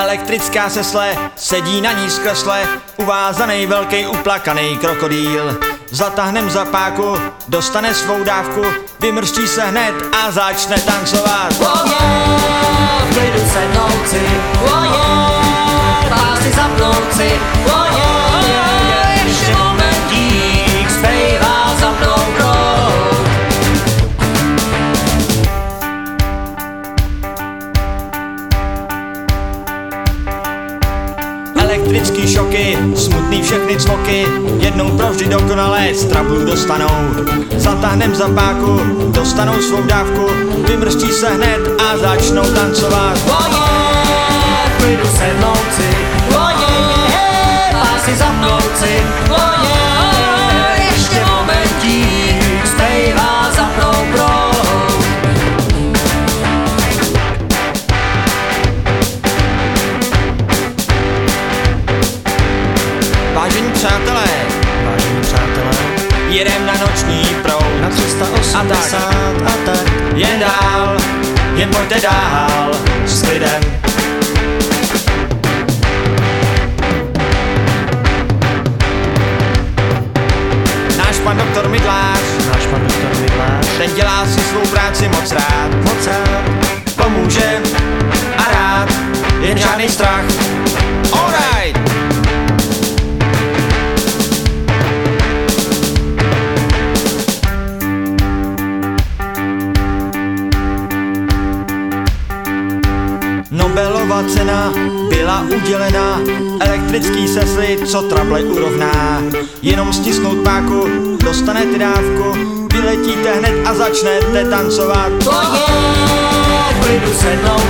Elektrická sesle, sedí na ní skresle, uvázanej velkej uplakanej krokodýl. Zatáhnem za páku, dostane svou dávku, vymrští se hned a začne tancovat. V klidu sednout si, pásy zapnout si, ještě momentík, zbývá zapnout rouk. Elektrický šoky, smutný všechny cvoky, jednou provždy dokonale z trablu dostanou. Zatáhnem za páku, dostanou svou dávku, vymrští se hned a začnou tancovat. V klidu sednout si, pásy zapnout si, ještě momentík, zbývá zapnout rouk. Vážení přátelé, jedem na noční proud Na 380 a tak. jen dál, jen pojďte dál s klidem. Náš pan doktor Mydlář, ten dělá si svou práci moc rád. Pomůže a rád, jen žádný strach. Alright! Nobelova cena byla udělena elektrický sesli, co trable urovná. Jenom stisknout páku, dostanete dávku, vyletíte hned a začnete tancovat. V klidu sednout